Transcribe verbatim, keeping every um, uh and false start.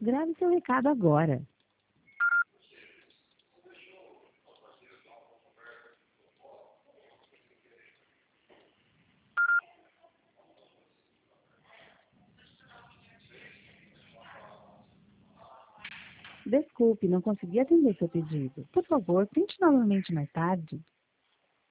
Grave seu recado agora. Desculpe, não consegui atender seu pedido. Por favor, tente novamente mais tarde.